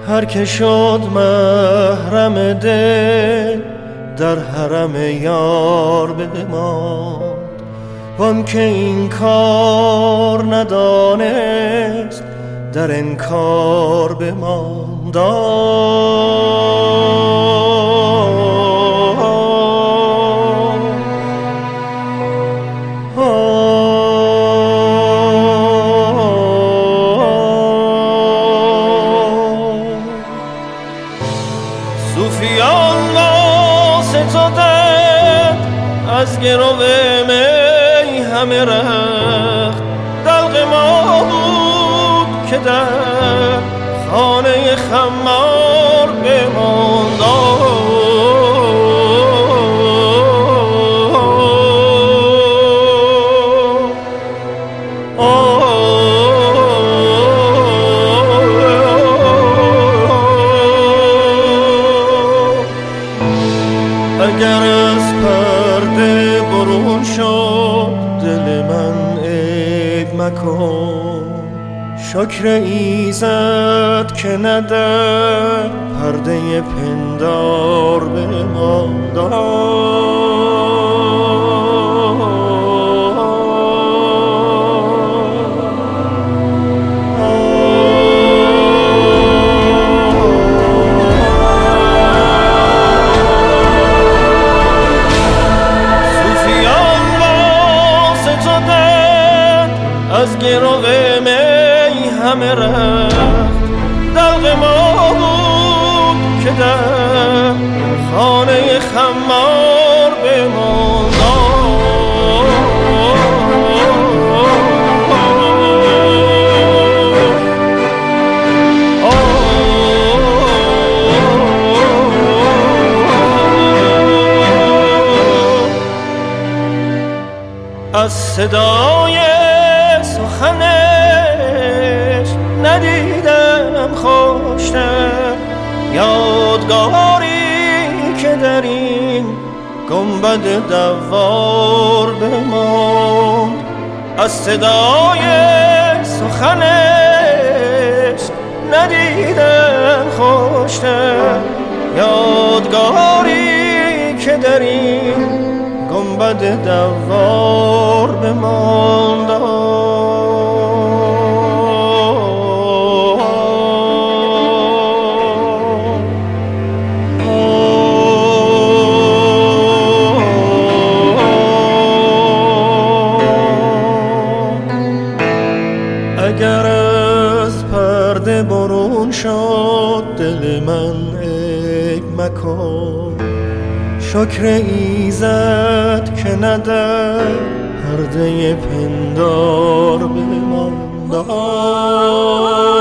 هر که شد محرم دل در حرم یار بماند، وان که این کار ندانست در انکار بماند. صوفیان واسطادند از گرو می همه رخت، دلق ما بود که در خانه خمار بماند. اگر از پرده برون شد دل من عیب مکن، شکر ایزد که ندر پرده پندار بماند. از گرو می همه رخت، دلق ما بود که در خانه خمار بماند. از صدای سخنش ندیدم خوشتر یادگاری که در این گنبد دوار بماند. از صدای سخنش ندیدم خوشتر یادگاری که در این گنبد دوار بماند. اگر از پرده برون شد دل من عیب مکن، شکر ایزد که ندر پرده پندار بماند.